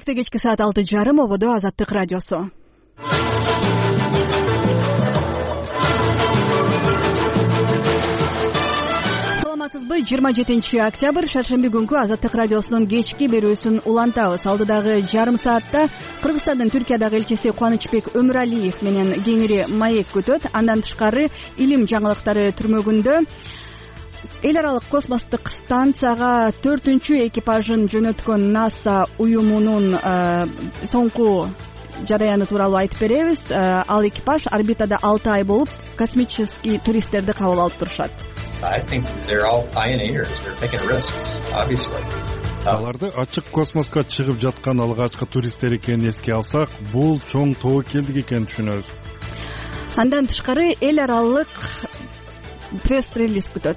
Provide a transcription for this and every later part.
Бишкекте кечки саат 6:30 ободо Азаттык радиосу. Саламатсызбы? 27-октябрь шаршемби күнкү Азаттык радиосунун кечки берүүсүн улантабыз. Алдыдагы жарым саатта Кыргызстандын Түркиядагы элчиси Кубанычбек Өмүралиев менен кеңири маек күтөт. Андан тышкары илим жаңылыктары түрмөгүндө эл аралык космостук станцияга 4-чү экипажын жөнөткөн НАСА уюмунун соңку жараяны тууралуу айтып беребиз. Ал экипаж орбитада 6 ай болуп, космический туристтерди кабыл алып турушат. Аларды ачык космоско чыгып жаткан алгачкы туристтер экенин эске алсак, бул чоң тобокелдик экенин түшүнөбүз. Андан тышкары эл аралык пресс-релиз күтөт.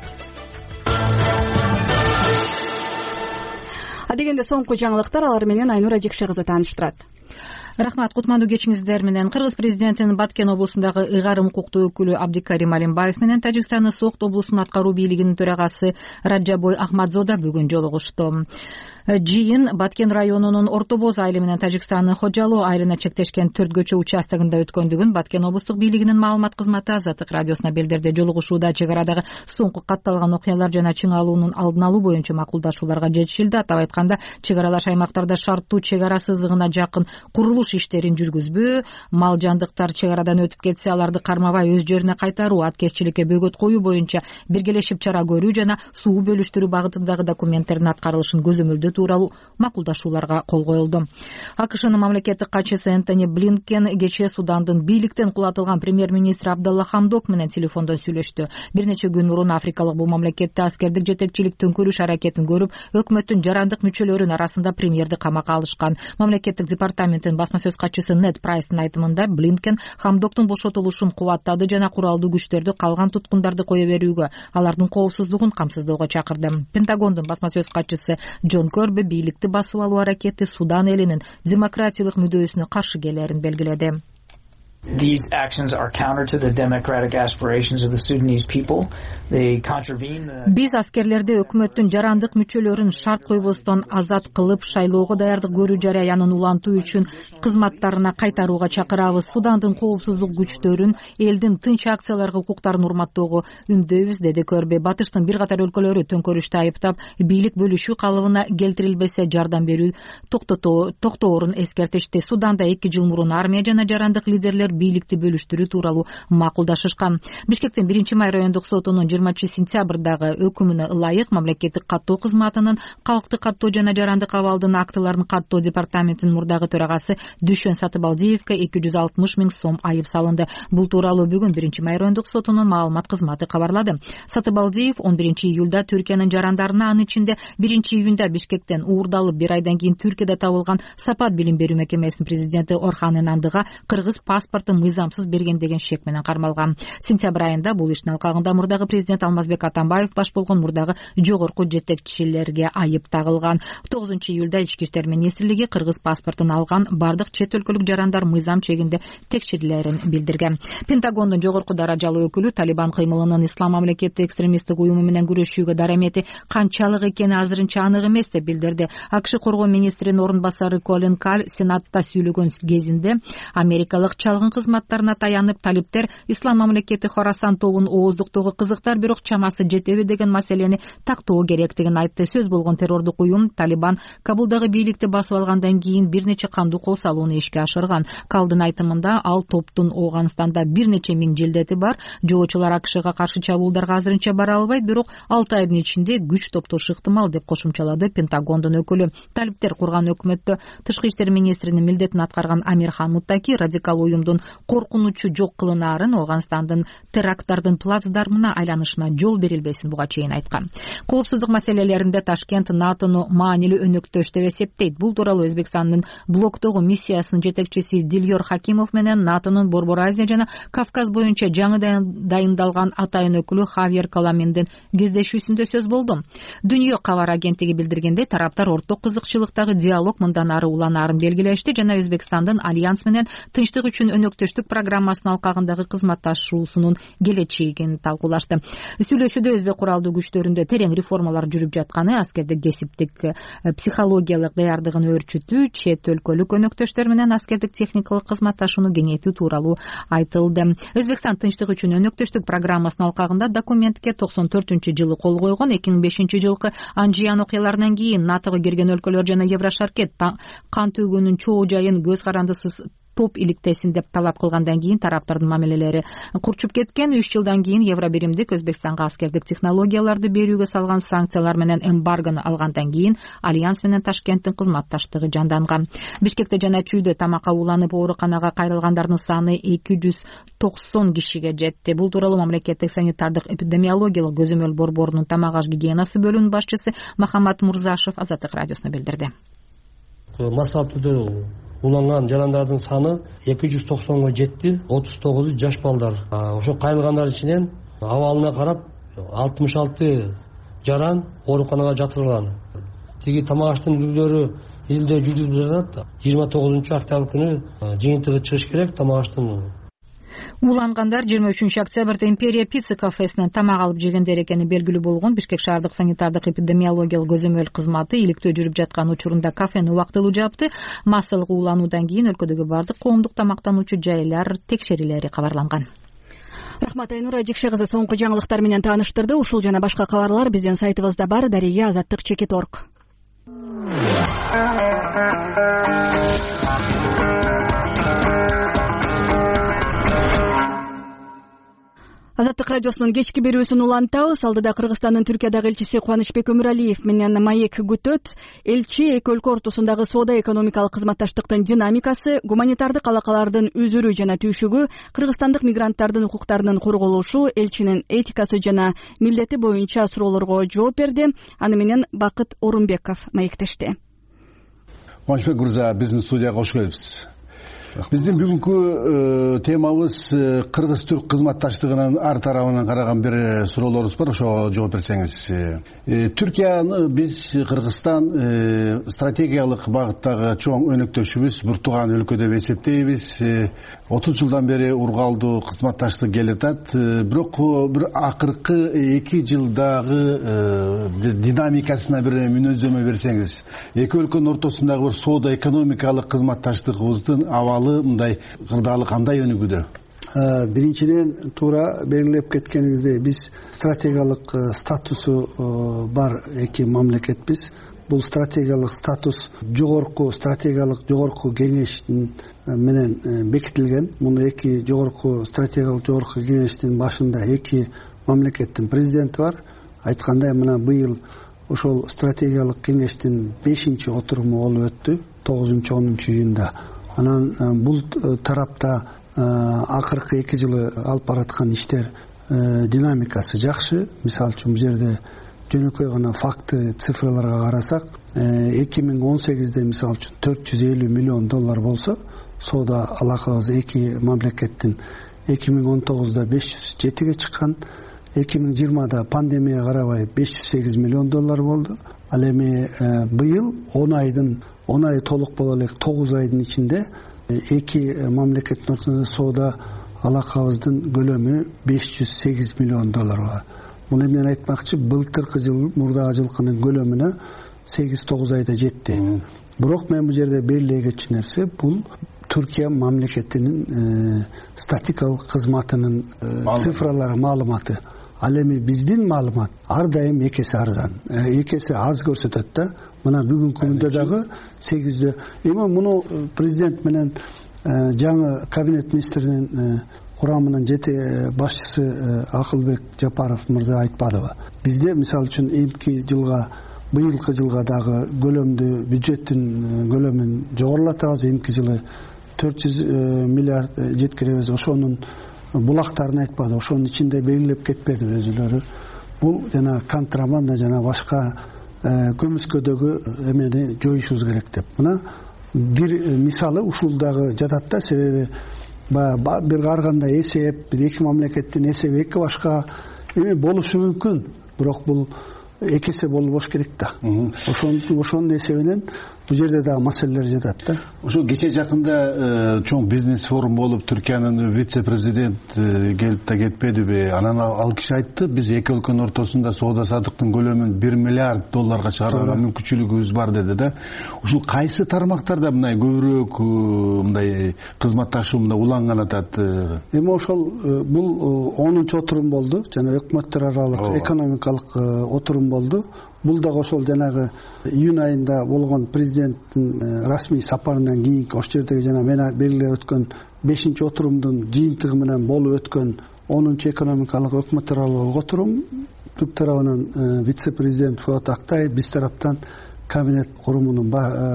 Адегенде соңку жаңылыктар, алар менен Айнура Жекше кызы тааныштырат. Рахмат, кутмандуу кечиңиздер менен. Кыргыз президентинин Баткен облусундагы ыйгарым укуктуу өкүлү Абдикарим Алимбаев менен Тажикстандын Согд облусунун аткаруу бийлигинин төрагасы Раджабой Ахмадзода бүгүн жолугушту. Жыйын Баткен районунун Орто Боз айылы менен Тажикстандын Хочалоо айылына чектешкен 4 көчө участогунда өткөндүгүн Баткен облустук бийлигинин маалымат кызматы Азаттык радиосуна билдирди. Жолугушууда чек арадагы соңку катталган окуялар жана чың алуунун алдын алуу боюнча макулдашууларга жетишилди. Атап айтканда, чек аралаш аймактарда шарттуу чек ара сызыгына жакын курулуш иштерин жүргүзбөө, мал жандыктар чек арадан өтүп кетсе аларды кармабай өз жерине кайтаруу, аткезчиликке бөгөт коюу боюнча биргелешип чара көрүү жана суу бөлүштүрүү багытындагы документтердин аткарылышын көзөмөлдөө тууралуу макулдашууларга кол коюлду. АКШнын мамлекеттик катчысы Энтони Блинкен кечээ Судандын бийликтен кулатылган премьер-министр Абдалла Хамдок менен телефондон сүйлөштү. Бир нече күн мурун Африкалык бул мамлекетте аскердик жетекчилик төңкөрүш аракетин көрүп, өкмөттүн жарандык мүчөлөрүнүн арасында премьерди камакка алышкан. Мамлекеттик департаменттин басма сөз катчысы Нед Прайстын айтымында, Блинкен Хамдоктун бошотулушун кубаттады жана куралдуу күчтөрдү калган туткундарды кое берүүгө, алардын коопсуздугун камсыздоого чакырды. Пентагондун басма сөз катчысы Джон Көрбү бийликти басып алуу аракети Судан элинин демократиялык мүдөөсүнө каршы келерин белгиледи. These actions are counter to the democratic aspirations of the Sudanese people. They contravene the... Биз аскерлерди өкмөттүн жарандык мүчөлөрүн шарт койбостон азат кылып, шайлоого даярдык көрүү жараянын улантуу үчүн кызматтарына кайтарууга чакырабыз. Судандын коопсуздук күчтөрүн элдин тынч акцияларга укуктарын урматтоого үндөйбүз, деди Көрбү. Батыштын бир катар өлкөлөрү төңкөрүштү айыптап, бийлик бөлүшүү калыбына келтирилбесе жардам берүү токтоорун эскертишти. Суданда 2 жыл мурун армия жана жарандык лидерлер бийликти бөлүштүрүү тууралуу макулдашышкан. Бишкектин 1-май райондук сотунун 20-сентябрдагы өкүмүнө ылайык мамлекеттик каттоо кызматынын калкты каттоо жана жарандык абалдын актыларын каттоо департаментинин мурдагы төрагасы Дүшөн Сатыбалдиевке 260 000 сом айып салынды. Бул тууралуу бүгүн 1-май райондук сотунун маалымат кызматы кабарлады. Сатыбалдиев 11-июлда Түркиянын жарандарына, анын ичинде 1-июнда Бишкектен уурдалып 1 айдан кийин Түркияда табылган Сапат билим берүү мекемесинин президенти Орхан Энандыга кыргыз паспорт мыйзамсыз берген деген шек менен кармалган. Сентябрь айында бул иштин алкагында мурдагы президент Алмазбек Атамбаев баш болгон мурдагы жогорку жетекчилерге айып тагылган. 9-июлда Ички иштер министрлиги кыргыз паспортун алган бардык чет өлкөлүк жарандар мыйзам чегинде текшерилерин билдирген. Пентагондун жогорку даражалуу өкүлү Талибан кыймылынын ислам мамлекети экстремисттик уюму менен күрөшүүгө дарамети канчалык экени азырынча анык эмес деп билдирди. АКШ коргоо министринин орун басары Колин Калл Сенатта сүйлөгөн кезинде америкалык чалгын кызматтарына таянып, талиптер ислам мамлекети Хорасан тобун ооздуктоого кызыктар, бирок чамасы жетеби деген маселени тактоо керектигин айтты. Сөз болгон террордук уюм Талибан Кабулдагы бийликти басып алгандан кийин бир нече кандуу кол салууну ишке ашырган. Калдын айтымында, ал топтун Ооганстанда бир нече миң жилдети бар. Жоочулар АКШга каршы чабуулдарга азырынча бара албайт, бирок 6 айдын ичинде күч топтошу ыктымал деп кошумчалады Пентагондун өкүлү. Талиптер курган өкмөттө тышкы иштер министринин милдетин аткарган Амирхан Муттаки радикал уюмдун коркунучу жок кылынаарын, Ооганстандын теракттардын плацдармына айланышына жол берилбесин буга чейин айткан. Коопсуздук маселелеринде Ташкент НАТОну маанилүү өнөктөш деп эсептейт. Бул тууралуу Өзбекстандын блоктогу миссиясынын жетекчиси Дилyor Хакимов менен НАТОнун Борбор Азия жана Кавказ боюнча жаңы дайындалган атайын өкүлү Хавьер Каламендин кездешүүсүндө сөз болду. Дүйнө кабар агенттиги билдиргенде, тараптар орток кызыкчылыктагы диалог мындан ары уланаарын белгилешти жана Өзбекстандын альянс менен тынчтык үчүн өнөктөштүк программасынын алкагындагы кызматташуусунун келечегин талкуулашты. Сүйлөшүүдө өзбек куралдуу күчтөрүндө терең реформалар жүрүп жатканы, аскердик кесиптик психологиялык даярдыгын өөрчүтүү, чет өлкөлүк өнөктөштөр менен аскердик техникалык кызматташууну кеңейтүү тууралуу айтылды. Өзбекстан тынчтык үчүн өнөктөштүк программасынын алкагында документке 94-жылы кол койгон. 2005-жылкы Анжиян окуяларынан кийин НАТОго кирген өлкөлөр жана Еврошаркет кан төгүүнүн чоо жайын көз карандысыз топ иликтесин деп талап кылгандан кийин тараптардын мамилелери курчуп кеткен. 3 жылдан кийин Евробиримдик Өзбекстанга аскердик технологияларды берүүгө салган санкциялар менен эмбаргону алгандан кийин Альянс менен Ташкенттин кызматташтыгы жанданган. Бишкекте жана Чүйдө тамакка ууланып ооруканага кайрылгандардын саны 290 кишиге жетти. Бул тууралуу мамлекеттик санитардык эпидемиологиялык көзөмөл борборунун тамак аш гигиенасы бөлүмүнүн башчысы Махамат Мурзашев Азаттык радиосуна билдирди. Масалтыда уланган жарандардын саны 290га жетти. 39 жаш балдар. Ошо кайрылгандар ичинен абалына карап 66 жаран ооруканага жаткырылган. Тиги тамак аштын дүлдөрү элде жүргүзүлүп жатат. 29-октябрь күнү жыйынтыгы чыгыш керек тамак аштын. Уулангандар 23-октябрда Империя пицца кафесинен тамак алып жегендер экени белгилүү болгон. Бишкек шаардык санитардык эпидемиологиялык көзөмөл кызматы иликтөө жүрүп жаткан учурунда кафени убактылуу жапты. Массалык уулануудан кийин өлкөдөгү бардык коомдук тамактануучу жайлар текшерилери кабарланган. Рахмат Айнура Жекшегизы соңку жаңылыктар менен тааныштырды. Ушул жана башка кабарлар биздин сайтыбызда бар. Дария Азаттык.org. Азаттык радиосунун кечки берүүсүн улантабыз. Алдыда Кыргызстандын Түркиядагы элчиси Кубанычбек Өмүралиев менен маек күтөт. Элчи эки өлкө ортосундагы соода-экономикалык кызматташтыктын динамикасы, гуманитардык алакалардын үзүрүү жана түйшүгү, кыргызстандык мигранттардын укуктарынын корголушу, элчинин этикасы жана милдети боюнча суроолорго жооп берди. Аны менен Бакыт Орунбеков маектешти. Кубанычбек мырза, биздин студияга кош келипсиз. Биздин бүгүнкү темабыз кыргыз-түрк кызматташтыгынын ар тарабынан караган бир суроолорубуз бар, ошого жооп берсеңиз. Түркияны биз Кыргызстан стратегиялык багыттагы чоң өнөктөшүбүз, бир тууган өлкө деп эсептейбиз. 30 жылдан бери ургалдуу кызматташтык келе жатат. Бирок бир акыркы 2 жылдагы динамикасына бир мүнөздөмө берсеңиз, эки өлкөнүн ортосундагы бир соода-экономикалык кызматташтыгыбыздын абалы мындай кырдаалы кандай өнүгүүдө? Биринчиден туура белгилеп кеткениңиздей, биз стратегиялык статусу бар эки мамлекетпиз. Бул стратегиялык статус жогорку кеңештин менен бекитилген. Муну эки стратегиялык жогорку кеңештин башында эки мамлекеттин президенти бар. Айткандай, мына быйыл ошол стратегиялык кеңештин 5-отуруму болуп өттү, 9-10-июнда. Анан бул тарапта акыркы 2 жылы алып бараткан иштер динамикасы жакшы. Мисалы үчүн бул жерде жөнөкөй гана факты, цифраларга карасак, 2018-де мисалы үчүн $450 миллион болсо, соода алакабыз эки мамлекеттин 2019-да 507-ге чыккан, 2020-да пандемия карабай $508 миллион болду. Ал эми быйыл 10 ай толук боло элек 9 айдын ичинде эки мамлекеттин ортосунда соода алакабыздын көлөмү $508 миллион. Муну менен айтмакчы, былтыркы жыл, мурдагы жылкынын көлөмүнө 8-9 айда жетти. Бирок мен бул жерде белгилей кетчү нерсе, бул Түркия мамлекетинин статикалык кызматынын цифралары, маалыматы. Ал эми биздин маалымат ар дайым экеси арзан, экеси аз көрсөтөт да. Мына бүгүнкү күндө дагы 800. Эми муну президент менен жаңы кабинет министринин курамынын башчысы Акылбек Жапаров мырза айтпадыбы? Бизде мисалы үчүн быйылкы жылга дагы көлөмдү, бюджеттин көлөмүн жогорулатабыз. Эмки жылы 400 миллиард жеткиребиз. Ошонун булактарын айтпады. Ошонун ичинде белгилеп кетпеди өзүлөрү. Бул жана контрабанда жана башка көмүскөдөгү эмени жоюшубуз керек деп. Мына бир мисалы ушул дагы жатат да, себеби бир ар кандай эсеп, бир эки мамлекеттин эсеби эки башка эми болушу мүмкүн. Бирок бул эки эсе болбош керек да. Ошонун эсебинен бул жерде дагы маселелер жатат да. Ошо кече жакында чоң бизнес форум болуп, Түркиянын вице-президент келип да кетпедиби? Анан ал киши айтты, биз эки өлкөнүн ортосунда соода саттыктын көлөмүн $1 миллиард чыгарганга мүмкүнчүлүгүбүз бар деди да. Ушул кайсы тармактарда мындай көбүрөөк мындай кызматташуу мындай уланган атат? Эми ошол бул 10-чу отурум болду, жана өкмөттөр аралык экономикалык отурум болду. Бул дагы ошол жанагы июнь айында болгон президенттин расмий сапарынан кийинки ошол жердеги жана мен белгилеп өткөн 5-чи отурумдун жыйынтыгы менен болуп өткөн 10-чу экономикалык өкмөттөр аралык отурум. Түрк тарабынан вице-президент Фуат Актаев, биз тараптан кабинет курумунун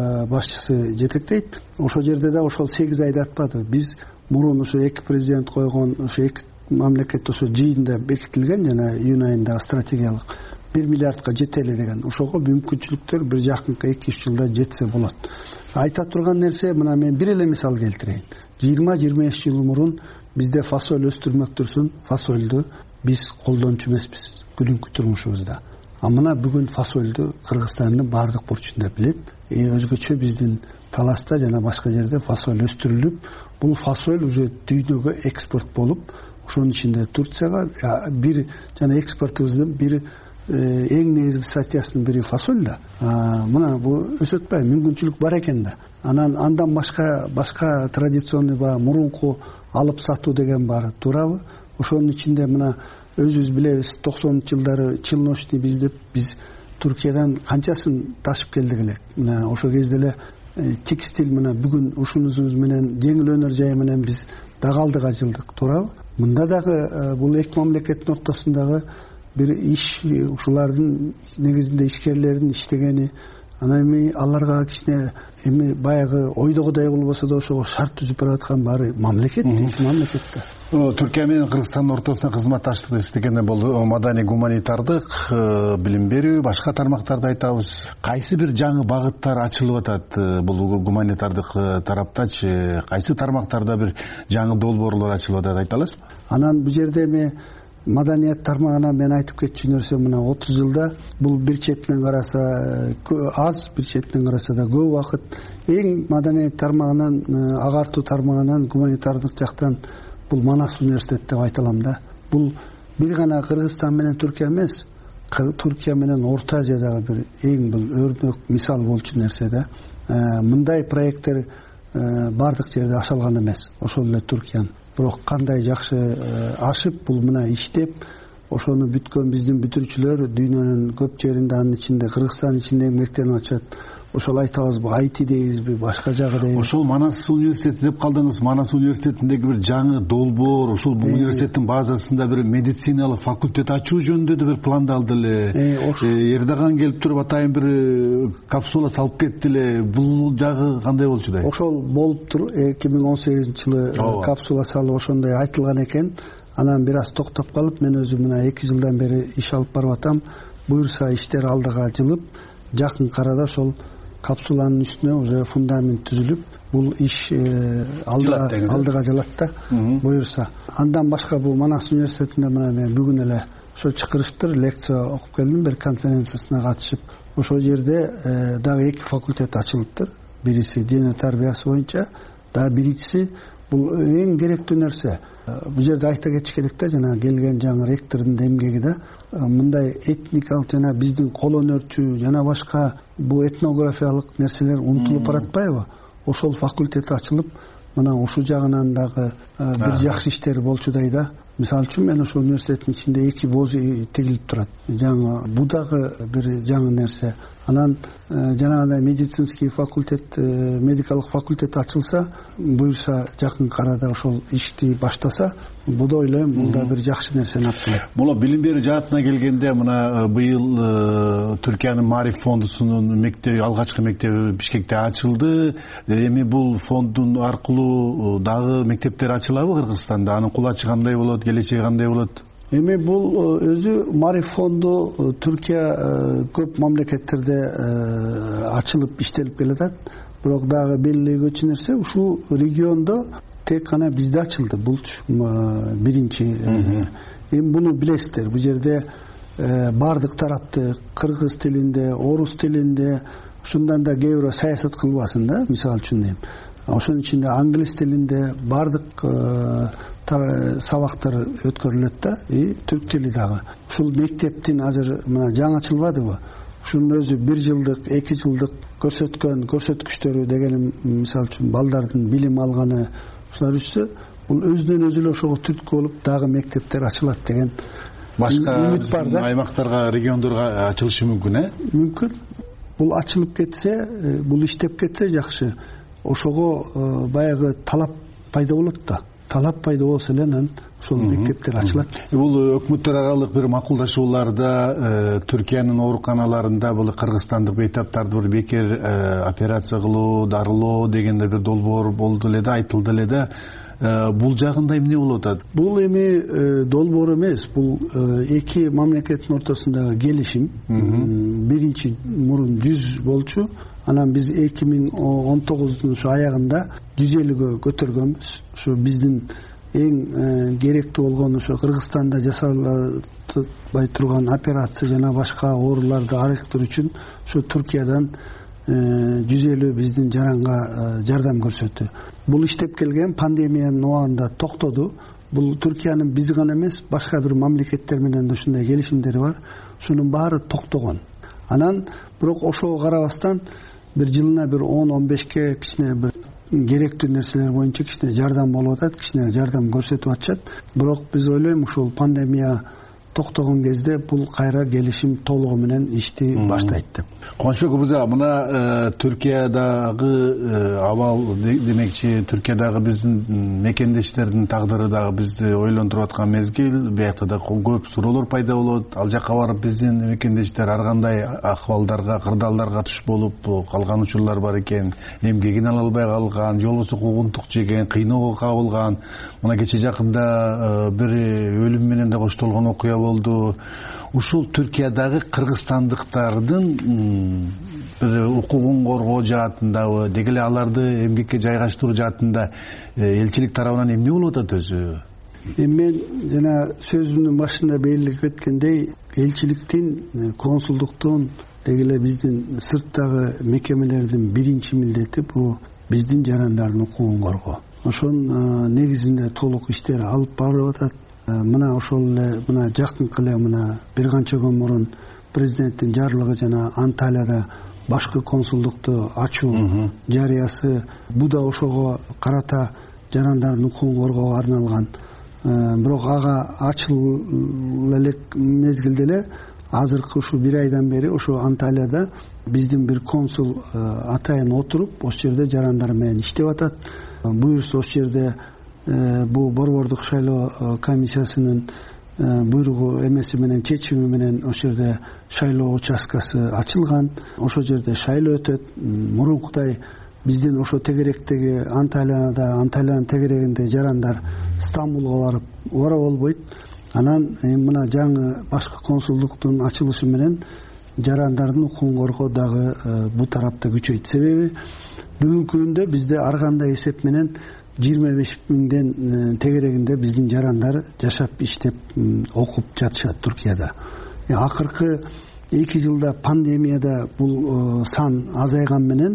башчысы жетектейт. Ошол жерде да ошол 8 айда атпады. Биз мурун ошо эки президент койгон ошо эки мамлекет ошо жыйында бекитилген жана июнь айында стратегиялык 1 миллиардка жетели деген. Ошого мүмкүнчүлүктөр бир жакынкы 2-3 жылда жетсе болот. Айта турган нерсе, мына мен бир эле мисал келтирейин. 20-25 жыл мурун бизде фасоль өстүрмөктөрсүн, фасольду биз колдончу эмеспиз күнүмкү турмушубузда. А мына бүгүн фасольду Кыргызстандын баардык бурчунда билет. Өзгөчө биздин Таласта жана башка жерде фасоль өстүрүлүп, бул фасоль уже дүйнөгө экспорт болуп, ошонун ичинде Турцияга бир жана экспортубуздун бир эң негизги статьясынын бири фасоль да. Мына бул өсөтпөй мүмкүнчүлүк бар экен да. Андан башка традиционный мурунку алып сатуу деген бар, туурабы? Ошонун ичинде мына өзүбүз билебиз, 90-чы жылдары челночный биз Түркиядан канчасын ташып келдик эле. Мына ошол кезде эле текстиль мына бүгүн ушунубуз менен жеңил өнөр жайы менен биз дагы алдыга жылдык, туурабы? Мында дагы бул эки мамлекеттин ортосундагы бир иш, ушулардын негизинде ишкерлердин иштегени, анан эми аларга кичине эми баягы ойдогудай болбосо да ошого шарт түзүп бараткан баары мамлекет, эки мамлекет да. Түркия менен Кыргызстандын ортосунда кызматташтыкты иштегенде бул маданий гуманитардык, билим берүү, башка тармактарды айтабыз. Кайсы бир жаңы багыттар ачылып атат бул гуманитардык тараптачы? Кайсы тармактарда бир жаңы долбоорлор ачылып атат, айта аласызбы? Анан бул жерде эми маданият тармагына мен айтып кетчү нерсе, мына 30 жылда бул бир четинен караса аз, бир четинен караса да көп убакыт эң маданият тармагынан, агартуу тармагынан, гуманитардык жактан бул Манас университет деп айта алам да. Бул бир гана Кыргызстан менен Түркия эмес, Түркия менен Орто Азиядагы бир эң бул өрнөк мисал болчу нерсе да. Мындай проекттер бардык жерде ашалган эмес, ошол эле Түркиянын. Бирок кандай жакшы ашып, бул мына иштеп, ошону бүткөн биздин бүтүрүүчүлөр дүйнөнүн көп жеринде, анын ичинде Кыргызстан ичинде эмгектенип атышат. Ошол айтабызбы, Айти дейбизби, башка жагы дейбизби? Ошол Манас университети деп калдыңыз. Манас университетиндеги бир жаңы долбоор, ошол университеттин базасында бир медициналык факультет ачуу жөнүндө да бир пландалды эле. Эрдоган келип туруп атайын бир капсула салып кетти эле. Бул жагы кандай болчудай? Ошол болуптур. 2018-жылы капсула салып ошондой айтылган экен. Анан бир аз токтоп калып, мен өзүм мына 2 жылдан бери иш алып барып атам. Буюрса иштер алдыга жылып, жакын арада ошол капсуланын үстүнө уже фундамент түзүлүп, бул иш алдыга жылат да, буюрса. Андан башка бул Манас университетинде мына мен бүгүн эле ошо чакырыштыр, лекция окуп келдим, бир конференциясына катышып. Ошол жерде дагы 2 факультет ачылыптыр. Бириси дене тарбиясы боюнча, дагы биринчиси бул эң керектүү нерсе. Бул жерде айта кетиш керек да, жана келген жаңы ректордун эмгеги да, мындай этникалык жана биздин кол өнөрчү жана башка бул этнографиялык нерселер унутулуп баратпайбы? Ошол факультет ачылып, мына ушул жагынан дагы бир жакшы иштер болчудай да. Мисалы үчүн мен ошол университеттин ичинде 2 боз тегилип турат. Жаңы бул дагы бир жаңы нерсе. Анан жанагындай медицинский факультет, медикалык факультет ачылса, буюрса жакын арада ошол ишти баштаса, бул ойлойм, бул да бир жакшы нерсени алып келет. Муну билим берүү жаатына келгенде, мына быйыл Түркиянын Мариф фондусунун мектеби, алгачкы мектеби Бишкекте ачылды. Эми бул фондун аркылуу дагы мектептер ачылабы Кыргызстанда? Анын кулачы кандай болот, келечеги кандай болот? Эми бул өзү Мариф фонду Түркия көп мамлекеттерде ачылып иштелип келатат. Бирок дагы белгилегүчү нерсе, ушул региондо тек гана бизде ачылды. Бул биринчи. Эми буну билесиздер. Бул жерде баардык тарапты кыргыз тилинде, орус тилинде, ушундан да кээ бирөө саясат кылбасын да, мисалы үчүн дейм. Ошонун ичинде англис тилинде баардык сабактар өткөрүлөт да, түрк тили дагы. Ушул мектептин азыр мына жаңы ачылбадыбы? Ушунун өзү 1 жылдык, 2 жылдык көрсөткөн көрсөткүчтөрү дегеним, мисалы үчүн балдардын билим алганы ушулар үчү бул өзүнөн өзү эле ошого түрткү болуп дагы мектептер ачылат деген башка үмүт бар да. Аймактарга, региондорго ачылышы мүмкүн, мүмкүн. Бул ачылып кетсе, бул иштеп кетсе жакшы. Ошого баягы талап пайда болот да. Талап пайда болсо эле анан ошол мектептер ачылат. Бул өкмөттөр аралык бир макулдашууларда Түркиянын ооруканаларында бул кыргызстандык бейтаптарды бир бекер операция кылуу, дарылоо дегенде бир долбоор болду эле да, айтылды эле да. Бул жагында эмне болуп атат? Бул эми долбоор эмес, бул эки мамлекеттин ортосундагы келишим. Биринчи мурун 100 болчу, анан биз 2019-дун ушу аягында 150-гө көтөргөнбүз. Ушу биздин эң керектүү болгон ошо Кыргызстанда жасалбай турган операция жана башка ооруларды арыктыруу үчүн ушу Түркиядан 150 биздин жаранга жардам көрсөттү. Бул иштеп келген пандемиянын убагында токтоду. Бул Түркиянын биз гана эмес, башка бир мамлекеттер менен да ушундай келишимдери бар. Шунун баары токтогон. Анан бирок ошого карабастан бир жылына бир 10-15ке кичине бир керектүү нерселер боюнча кичине жардам болуп атат, кичине жардам көрсөтүп атышат. Бирок биз ойлойм ушул пандемия токтогон кезде бул кайра келишим толугу менен ишти баштайт деп. Кубанычбек мырза, мына Түркиядагы абал демекчи, Түркиядагы биздин мекендештердин тагдыры дагы бизди ойлонтуруп аткан мезгил, биякта да көп суроолор пайда болот. Ал жакка барып биздин мекендештер ар кандай акыбалдарга, кырдаалдарга туш болуп калган учурлар бар экен. Эмгегин ала албай калган, же болбосо куугунтук жеген, кыйноого кабылган. Мына кече жакында бир өлүм менен да коштолгон окуя болду. Ушул Түркиядагы кыргызстандыктардын бир укугун коргоо жаатындабы, деги эле аларды эмгекке жайгаштыруу жаатында элчилик тарабынан эмне болуп атат өзү? Мен жана сөзүмдүн башында белгилеп кеткендей, элчиликтин, консулдуктун, деги эле биздин сырттагы мекемелердин биринчи милдети бул биздин жарандардын укугун коргоо. Ошонун негизинде толук иштер алып барылып атат. Мына ошол эле мына жакынкы эле мына бир канча күн мурун президенттин жарлыгы жана Анталияда башкы консулдукту ачуу жарыясы, бул да ошого карата жарандардын укугун коргоого арналган. Бирок ага ачыл элек мезгилде эле азыркы ушу 1 айдан бери ошо Анталияда биздин бир консул атайын отуруп, ошол жерде жарандар менен иштеп атат. Буюрса ошол жерде бул борбордук шайлоо комиссиясынын буйругу эмеси менен, чечими менен ошол жерде шайлоо участкасы ачылган. Ошол жерде шайлоо өтөт. Мурункудай биздин ошо тегеректеги Анталиянын тегерегинде жарандар Стамбулга барып ора болбойт. Анан мына жаңы башкы консулдуктун ачылышы менен жарандардын укугун коргоо дагы бул тарапта күчөйт. Себеби бүгүнкү күндө бизде ар кандай эсеп менен 25.000 тегерегинде биздин жарандар жашап, иштеп, окуп жатышат Түркияда. Акыркы 2 жылда пандемияда бул сан азайган менен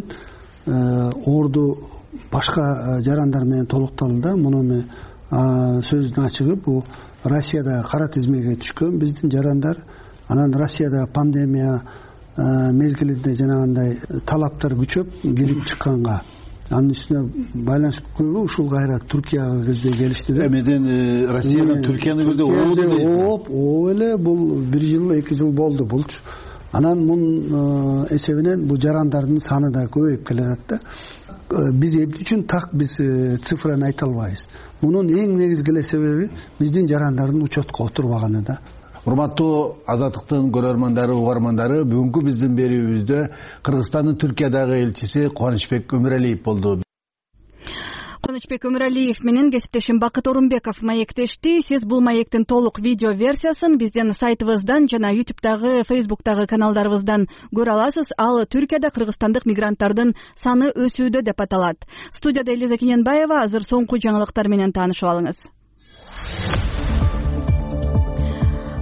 орду башка жарандар менен толукталды да. Муну сөздүн ачыгы бул Россияда кара тизмеге түшкөн биздин жарандар. Анан Россияда пандемия мезгилинде жанагындай талаптар күчөп келип чыкканга, анын үстүнө байланыш көбү ушул кайра Түркияга көздөй келишти да. Эмеден Россиядан Түркияны көрдө ооп эле бул 1 жыл 2 жыл болду булчу. Анан мунун эсебинен бул жарандардын саны да көбөйүп келатат да. Биз эмне үчүн так биз цифраны айта албайбыз. Мунун эң негизги эле себеби биздин жарандардын учетко отурбаганы да. Урматтуу Азаттыктын көрөрмандары, угармандары, бүгүнкү биздин берүүбүздө Кыргызстандын Түркиядагы элчиси Кубанычбек Өмүралиев болду. Кубанычбек Өмүралиев менен кесиптешим Бакыт Орунбеков маектешти. Сиз бул маектин толук видео версиясын биздин сайтыбыздан жана YouTube'дагы, Facebook'дагы каналдарыбыздан көрө аласыз. Ал Түркияда кыргызстандык мигранттардын саны өсүүдө деп аталат. Студияда Элиза Кененбаева, азыр соңку жаңылыктар менен таанышып алыңыз.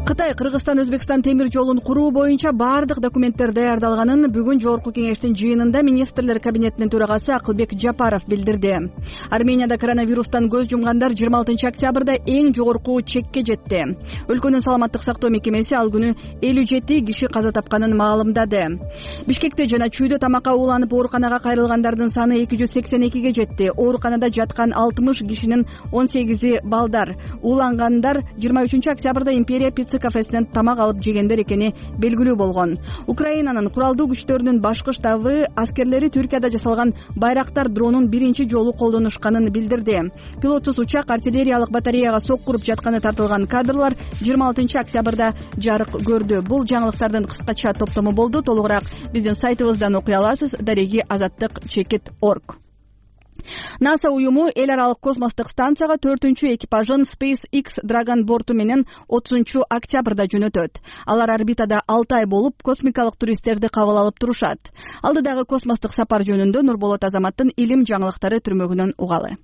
Кытай Кыргызстан Өзбекстан темир жолун куруу боюнча баардык документтер даярдалганын бүгүн жогорку кеңештин жыйынында министрлер кабинетинин төрагасы Акылбек Жапаров билдирди. Арменияда коронавирустан көз жумгандар 26 октябрда эң жогорку чекке жетти. Өлкөнүн саламаттык сактоо мекемеси ал күнү 57 киши каза тапканын маалымдады. Бишкекте жана Чүйдө тамакка ууланып ооруканага кайрылгандардын саны 282ге жетти. Ооруканада жаткан 60 кишинин 18 балдар. Уулангандар 23 октябрда Империя кафесинен тамак алып жегендер экени белгилүү болгон. Украинанын куралдуу күчтөрүнүн башкы штабы аскерлери Түркияда жасалган байрактар дронун биринчи жолу колдонушканын билдирди. Пилотсуз учак артиллериялык батареяга соккуруп жатканы тартылган кадрлар 26 октябрда жарык көрдү. Бул жаңылыктардын кыскача топтому болду. Толугураак биздин сайтыбыздан окуй аласыз. Дареги azаттык.org. НАСА уюму эл аралык космостук станцияга 4-чү экипажын SpaceX Dragon борту менен 30 октябрда жөнөтөт. Алар орбитада 6 ай болуп, космикалык туристтерди кабыл алып турушат. Алдыдагы космостук сапар жөнүндө Нурболот Азаматтын илим жаңылыктары түрмөгүнөн угалы.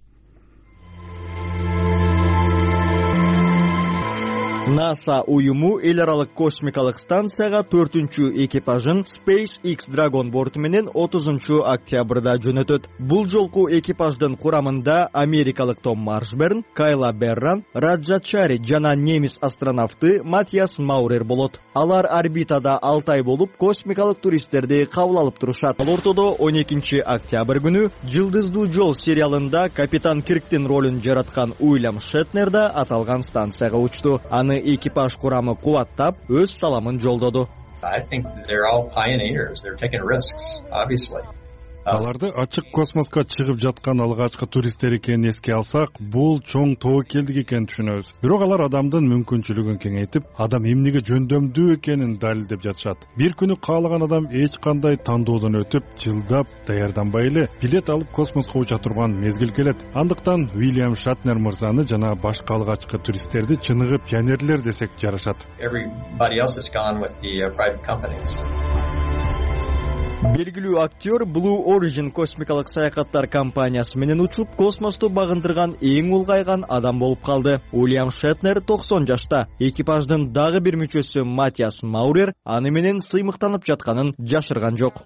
НАСА уюму эл аралык космикалык станцияга 4-чү экипажын SpaceX Dragon борту менен 30 октябрда жөнөтөт. Бул жолку экипаждын курамында америкалык Том Маршберн, Кайла Берран, Раджа Чари жана немис астронавты Матиас Маурер болот. Алар орбитада 6 ай болуп, космикалык туристтерди кабыл алып турушат. Ал ортодо 12 октябрь күнү Жылдыздуу жол сериалында капитан Кирктин ролун жараткан Уильям Шетнер да аталган станцияга учту. Аны экипаж курамы кубаттап, өз саламын жолдоду. Аларды ачык космоско чыгып жаткан алгачкы туристтер экенин эске алсак, бул чоң тобокелдик экенин түшүнөбүз. Бирок алар адамдын мүмкүнчүлүгүн кеңейтип, адам эмнеге жөндөмдүү экенин далилдеп жатышат. Бир күнү каалаган адам эч кандай тандоодон өтүп, жылдап даярданбай эле билет алып космоско уча турган мезгил келет. Андыктан Уильям Шетнер мырзаны жана башка алгачкы туристтерди чыныгы пионерлер десек жарашат. Белгилүү актер Blue Origin космикалык саякаттар компаниясы менен учуп, космосту багындырган эң улгайган адам болуп калды. Уильям Шетнер 90 жашта. Экипаждын дагы бир мүчөсү Матиас Маурер аны менен сыймыктанып жатканын жашырган жок.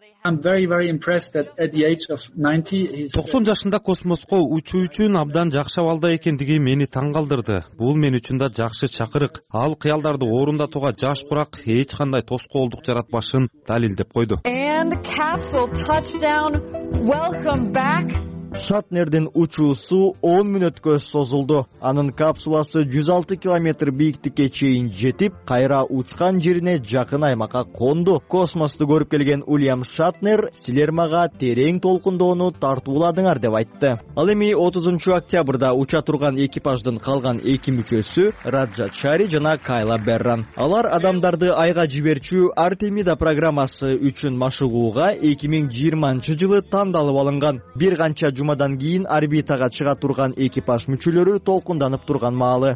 90 жашында космоско учуу үчүн абдан жакшы абалда экендиги мени таң калтырды. Бул мен үчүн да жакшы чакырык. Ал кыялдарды орундатууга жаш курак эч кандай тоскоолдук жаратпашын далилдеп койду. Capsule touchdown. Welcome back. Шетнердин учуусу 10 мүнөткө созулду. Анын капсуласы 106 километр бийиктикке чейин жетип, кайра учкан жерине жакын аймакка конду. Космосту көрүп келген Уильям Шетнер силер мага терең толкундоону тартууладыңар деп айтты. Ал эми 30 октябрда уча турган экипаждын калган эки мүчөсү Раджа Чари жана Кайла Берран. Алар адамдарды айга жиберчү Артемида программасы үчүн машыгууга 2020 жылы тандалып алынган. Бир канча жумадан кийин орбитага чыга турган экипаж мүчөлөрү толкунданып турган маалы.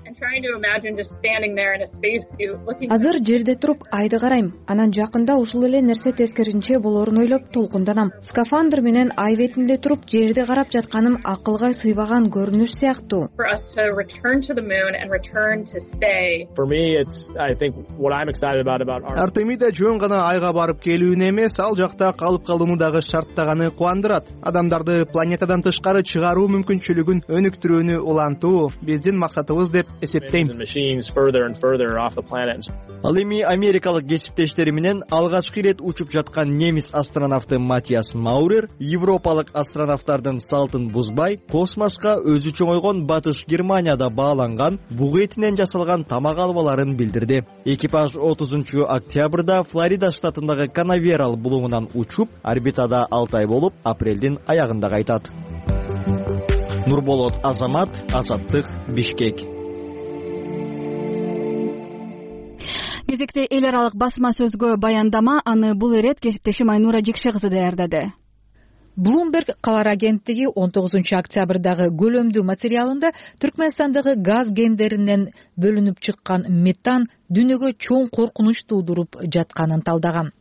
Азыр жерде туруп айды карайм. Анан жакында ушул эле нерсе тескеринче болорун ойлоп толкунданам. Скафандр менен ай бетинде туруп жерди карап жатканым акылга сыйбаган көрүнүш сыяктуу. Артемида жөн гана айга барып келүүнү эмес, ал жакта калып калууну дагы шарттаганы кубандырат. Адамдарды планетадан тышкары чыгаруу мүмкүнчүлүгүн өнүктүрүүнү улантуу биздин максатыбыз деп эсептейм. Ал эми америкалык кесиптештери менен алгачкы ирет учуп жаткан немис астронавты Матиас Маурер европалык астронавттардын салтын бузбай, космоско өзү чоңойгон Батыш Германияда бааланган буг этинен жасалган тамак албаларын билдирди. Экипаж 30 октябрда Флорида штатындагы Канаверал булуңунан учуп, орбитада 6 ай болуп, апрелдин аягында кайтат. Нурболот Азамат, Азаттык, Бишкек. Кезекте эл аралык басма сөзгө баяндама, аны бул ирет кесиптешим Айнура Жекше кызы даярдады. Bloomberg кабар агенттиги 19 октябрдагы көлөмдүү материалында Түркмөнстандагы газ кендеринен бөлүнүп чыккан метан дүйнөгө чоң коркунуч туудуруп жатканын талдаган.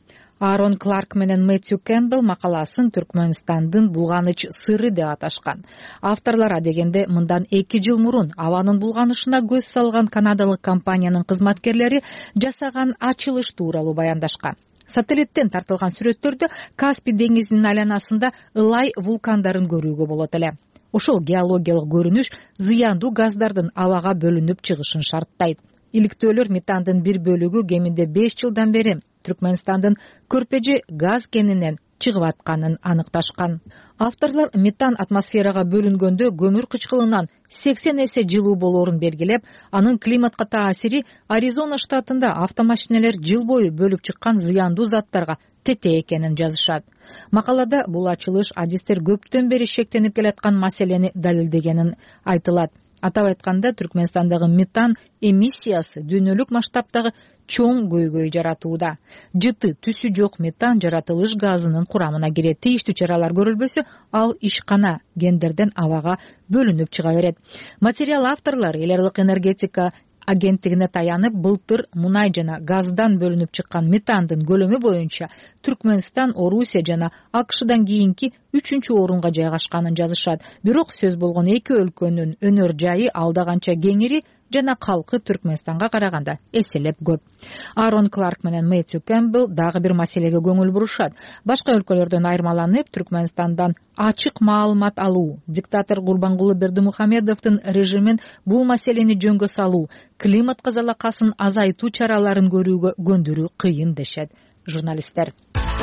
Аарон Кларк менен Мэтью Кэмпбелл макаласын Түркмөнстандын булганыч сыры деп аташкан. Авторлор адегенде мындан 2 жыл мурун абанын булганышына көз салган канадалык компаниянын кызматкерлери жасаган ачылыш тууралуу баяндашкан. Сателлиттен тартылган сүрөттөрдө Каспий деңизинин айланасында ылай вулкандарын көрүүгө болот эле. Ошол геологиялык көрүнүш зыяндуу газдардын абага бөлүнүп чыгышын шарттайт. Иликтөөлөр метандын бир бөлүгү кеминде 5 жылдан бери Түркмөнстандын Көрпөжө газ кенинен чыгып атканын аныкташкан. Авторлор метан атмосферага бөлүнгөндө көмүр кычкылынан 80 эсе жылуу болоорун белгилеп, анын климатка таасири Аризона штатында автомашинелер жыл бою бөлүп чыккан зыяндуу заттарга тете экенин жазышат. Макалада бул ачылыш адистер көптөн бери шектенип келаткан маселени далилдегенин айтылат. Атап айтканда, Түркмөнстандагы метан эмиссиясы дүйнөлүк масштабтагы чоң көйгөй жаратууда. Жыты түсү жок метан жаратылыш газынын курамына кирет. Тийиштүү чаралар көрүлбөсө, ал ишкана гендерден абага бөлүнүп чыга берет. Материал авторлор эл аралык энергетика агенттигине таянып, былтыр мунай жана газдан бөлүнүп чыккан метандын көлөмү боюнча Түркмөнстан, Орусия жана АКШдан кийинки 3-орунга жайгашканын жазышат. Бирок сөз болгон эки өлкөнүн өнөр жайы алда канча кеңири жана калкы Түркмөнстанга караганда эселеп көп. Аарон Кларк менен Мэтью Кэмпбелл дагы бир маселеге көңүл бурушат. Башка өлкөлөрдөн айырмаланып, Түркмөнстандан ачык маалымат алуу, диктатор Гурбангулы Бердимухамедовдун режимин бул маселени жөнгө салуу, климат казалакасын азайтуу чараларын көрүүгө көндүрүү кыйын дешет журналисттер.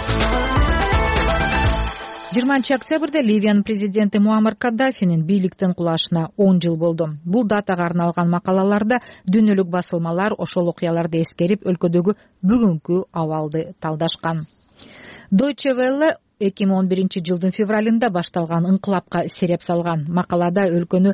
20 октябрда Ливиянын президенти Муаммар Каддафинин бийликтен кулашына 10 жыл болду. Бул датага арналган макалаларда дүйнөлүк басылмалар ошол окуяларды эскерип, өлкөдөгү бүгүнкү абалды талдашкан. Deutsche Welle 2011 жылдын февралында башталган ыңкылапка сереп салган. Макалада өлкөнү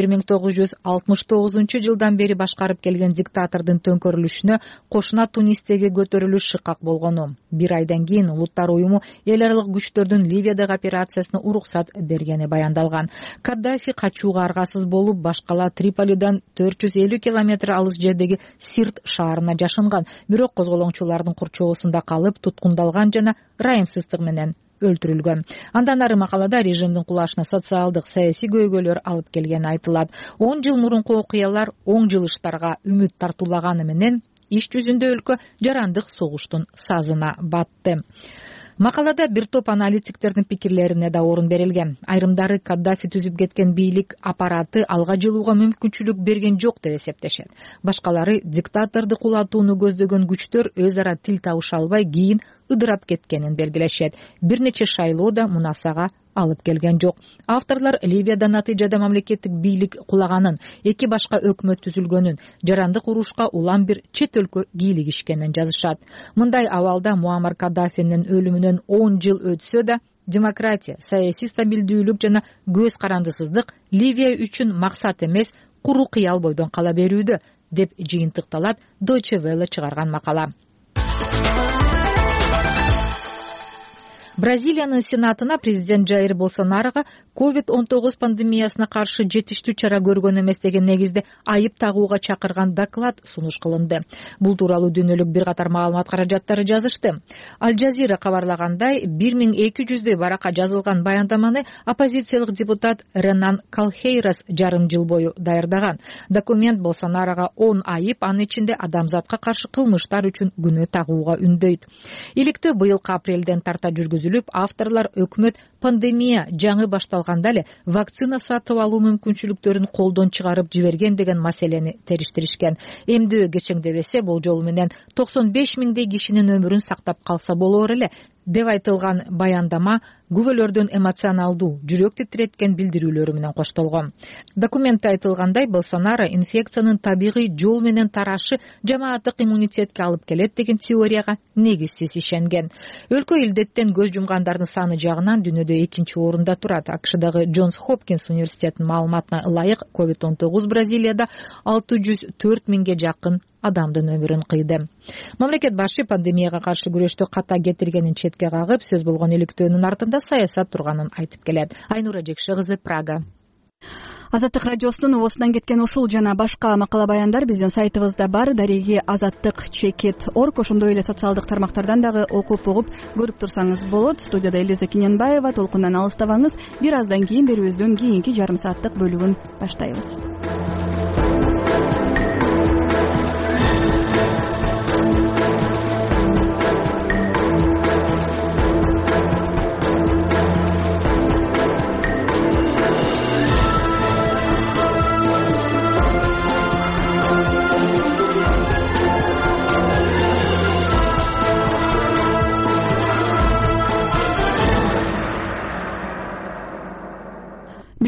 1969 жылдан бери башкарып келген диктатордун төңкөрүлүшүнө кошуна Тунистеги көтөрүлүш шыкак болгону, бир айдан кийин Улуттар уюму эл аралык күчтөрдүн Ливиядагы операциясына уруксат бергени баяндалган. Каддафи качууга аргасыз болуп, башкала Триполидан 450 километр алыс жердеги Сирт шаарына жашынган, бирок козголоңчулардын курчоосунда калып, туткундалган жана ырайымсыздык менен өлтүрүлгөн. Андан ары макалада режимдин кулашына социалдык, саясий көйгөйлөр алып келгени айтылат. 10 жыл мурунку окуялар оң жылыштарга үмүт тартуулаганы менен иш жүзүндө өлкө жарандык согуштун сазына батты. Макалада бир топ аналитиктердин пикирлерине да орун берилген. Айрымдары Каддафи түзүп кеткен бийлик аппараты алга жылууга мүмкүнчүлүк берген жок деп эсептешет. Башкалары диктаторду кулатууну көздөгөн күчтөр өз ара тил табыша албай кийин ыдырап кеткенин белгилешет. Бир нече шайлоо да мунасага алып келген жок. Авторлор Ливияда натыйжада мамлекеттик бийлик кулаганын, эки башка өкмөт түзүлгөнүн, жарандык урушка улам бир чет өлкө кийлигишкенин жазышат. Мындай абалда Муаммар Каддафинин өлүмүнөн 10 жыл өтсө да, демократия, саясий стабилдүүлүк жана көз карандысыздык Ливия үчүн максат эмес, куру кыял бойдон кала берүүдө, деп жыйынтыкталат Deutsche Welle чыгарган макала. Бразилиянын сенатына президент Жаир Болсонарого COVID-19 пандемиясына каршы жетиштүү чара көргөн эмес деген негизде айып тагууга чакырган доклад сунуш кылынды. Бул тууралуу дүйнөлүк бир катар маалымат каражаттары жазышты. Аль Жазира кабарлагандай, 1200 баракка жазылган баяндаманы оппозициялык депутат Ренан Калхейрас жарым жыл бою даярдаган. Документ Болсонарого 10 айып, анын ичинде адамзатка каршы кылмыштар үчүн күнөө тагууга үндөйт. Иликтөө быйылкы апрелден тарта жүргүзүлүп, авторлор өкмөт пандемия жаңы башталганда эле вакцина сатып алуу мүмкүнчүлүктөрүн колдон чыгарып жиберген деген маселени териштиришкен. Эмдөө кечеңдебесе, болжол менен 95 миңдей кишинин өмүрүн сактап калса болор эле деп айтылган баяндама күбөлөрдөн эмоционалдуу, жүрөк титиреткен билдирүүлөрү менен коштолгон. Документте айтылгандай, Болсонаро инфекциянын табигый жол менен тарашы жамааттык иммунитетке алып келет деген теорияга негизсиз ишенген. Өлкө илдеттен көз жумгандардын саны жагынан дүйнөдө 2-орунда турат. АКШдагы Джонс Хопкинс университетинин маалыматына ылайык, COVID-19 Бразилияда 604 миңге жакын адамдын өмүрүн кыйды. Мамлекет башы пандемияга каршы күрөштө ката кетиргенин четке кагып, сөз болгон иликтөөнүн артында саясат турганын айтып келет. Айнура Жекши кызы, Прага. Азаттык радиосунун убосунан кеткен ушул жана башка макала баяндар биздин сайтыбызда бар. Дареги azattik.org. Ошондой эле социалдык тармактардан дагы окуп угуп көрүп турсаңыз болот. Студияда Элиза Киненбаева. Толкундан алыстабаңыз. Бир аздан кийин берүүбүздүн кийинки жарым сааттык бөлүгүн баштайбыз.